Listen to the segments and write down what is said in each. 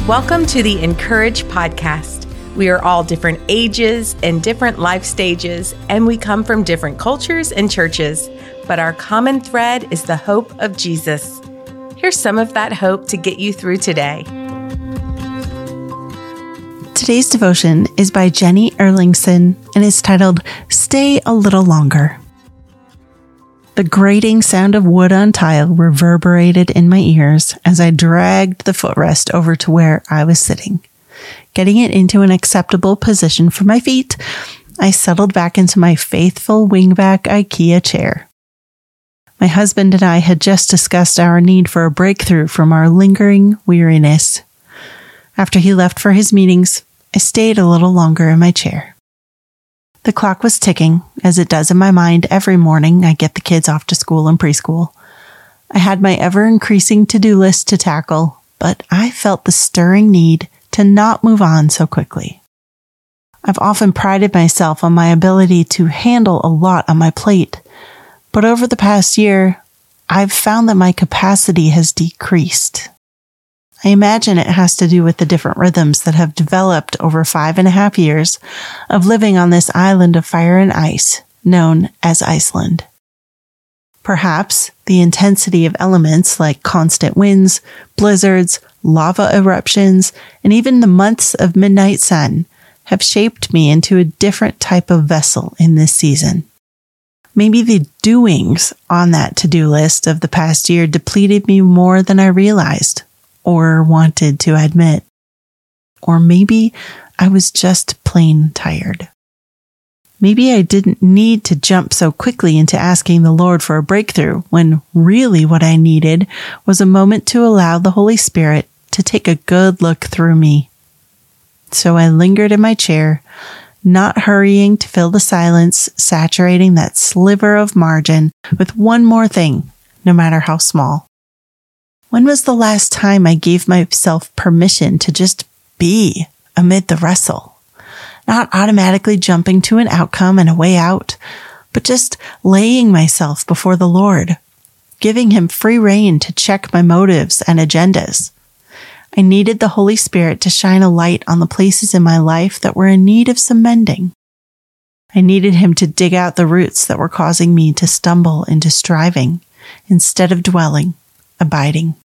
Welcome to the Encourage Podcast. We are all different ages and different life stages, and we come from different cultures and churches, but our common thread is the hope of Jesus. Here's some of that hope to get you through today. Today's devotion is by Jenny Erlingson and is titled, Stay a Little Longer. The grating sound of wood on tile reverberated in my ears as I dragged the footrest over to where I was sitting. Getting it into an acceptable position for my feet, I settled back into my faithful wingback IKEA chair. My husband and I had just discussed our need for a breakthrough from our lingering weariness. After he left for his meetings, I stayed a little longer in my chair. The clock was ticking, as it does in my mind every morning I get the kids off to school and preschool. I had my ever-increasing to-do list to tackle, but I felt the stirring need to not move on so quickly. I've often prided myself on my ability to handle a lot on my plate, but over the past year, I've found that my capacity has decreased. I imagine it has to do with the different rhythms that have developed over 5.5 years of living on this island of fire and ice known as Iceland. Perhaps the intensity of elements like constant winds, blizzards, lava eruptions, and even the months of midnight sun have shaped me into a different type of vessel in this season. Maybe the doings on that to-do list of the past year depleted me more than I realized or wanted to admit. Or maybe I was just plain tired. Maybe I didn't need to jump so quickly into asking the Lord for a breakthrough when really what I needed was a moment to allow the Holy Spirit to take a good look through me. So I lingered in my chair, not hurrying to fill the silence, saturating that sliver of margin with one more thing, no matter how small. When was the last time I gave myself permission to just be amid the wrestle? Not automatically jumping to an outcome and a way out, but just laying myself before the Lord, giving Him free rein to check my motives and agendas. I needed the Holy Spirit to shine a light on the places in my life that were in need of some mending. I needed Him to dig out the roots that were causing me to stumble into striving instead of dwelling, abiding.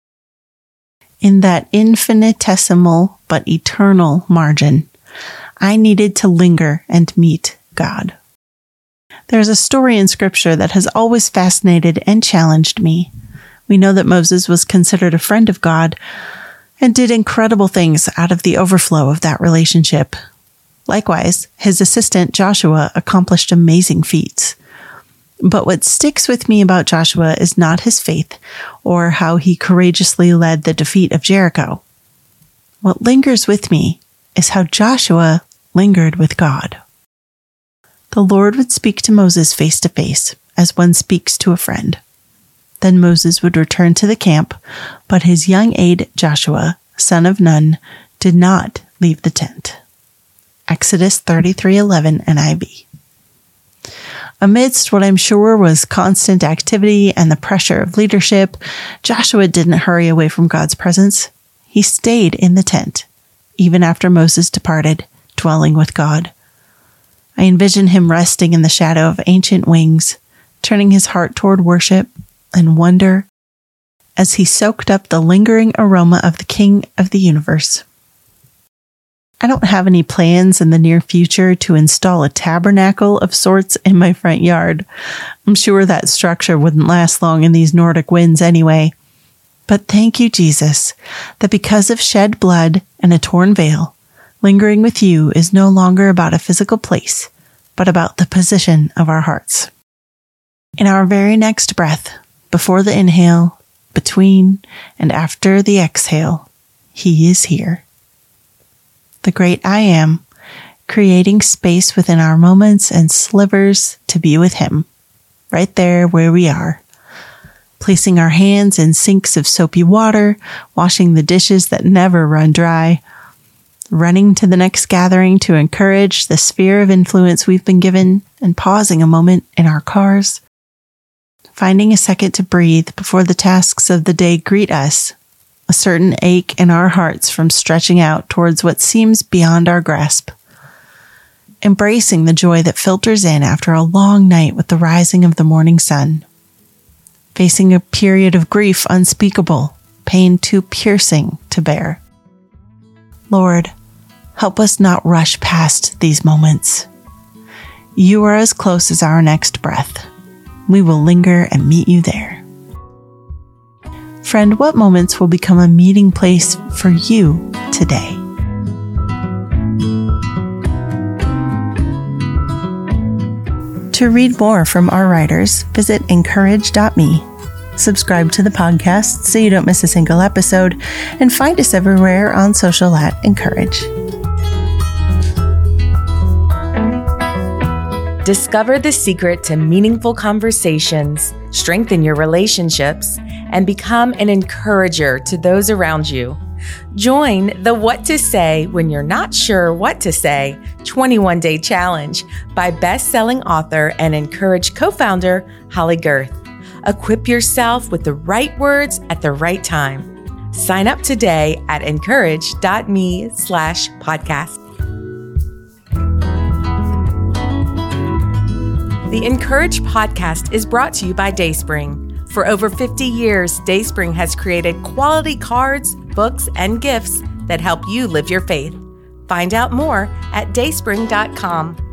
In that infinitesimal but eternal margin, I needed to linger and meet God. There's a story in Scripture that has always fascinated and challenged me. We know that Moses was considered a friend of God and did incredible things out of the overflow of that relationship. Likewise, his assistant Joshua accomplished amazing feats. But what sticks with me about Joshua is not his faith or how he courageously led the defeat of Jericho. What lingers with me is how Joshua lingered with God. The Lord would speak to Moses face to face, as one speaks to a friend. Then Moses would return to the camp, but his young aide Joshua, son of Nun, did not leave the tent. Exodus 33:11 NIV. Amidst what I'm sure was constant activity and the pressure of leadership, Joshua didn't hurry away from God's presence. He stayed in the tent, even after Moses departed, dwelling with God. I envision him resting in the shadow of ancient wings, turning his heart toward worship and wonder as he soaked up the lingering aroma of the King of the universe. I don't have any plans in the near future to install a tabernacle of sorts in my front yard. I'm sure that structure wouldn't last long in these Nordic winds anyway. But thank you, Jesus, that because of shed blood and a torn veil, lingering with you is no longer about a physical place, but about the position of our hearts. In our very next breath, before the inhale, between and after the exhale, He is here. The great I Am, creating space within our moments and slivers to be with Him, right there where we are. Placing our hands in sinks of soapy water, washing the dishes that never run dry, running to the next gathering to encourage the sphere of influence we've been given, and pausing a moment in our cars, finding a second to breathe before the tasks of the day greet us, a certain ache in our hearts from stretching out towards what seems beyond our grasp. Embracing the joy that filters in after a long night with the rising of the morning sun. Facing a period of grief unspeakable, pain too piercing to bear. Lord, help us not rush past these moments. You are as close as our next breath. We will linger and meet you there. Friend, what moments will become a meeting place for you today? To read more from our writers, visit encourage.me. Subscribe to the podcast so you don't miss a single episode, and find us everywhere on social at Encourage. Discover the secret to meaningful conversations, strengthen your relationships, and become an encourager to those around you. Join the What to Say When You're Not Sure What to Say 21-Day Challenge by best-selling author and Encourage co-founder Holly Gerth. Equip yourself with the right words at the right time. Sign up today at encourage.me/podcast. The Encourage podcast is brought to you by Dayspring. For over 50 years, Dayspring has created quality cards, books, and gifts that help you live your faith. Find out more at dayspring.com.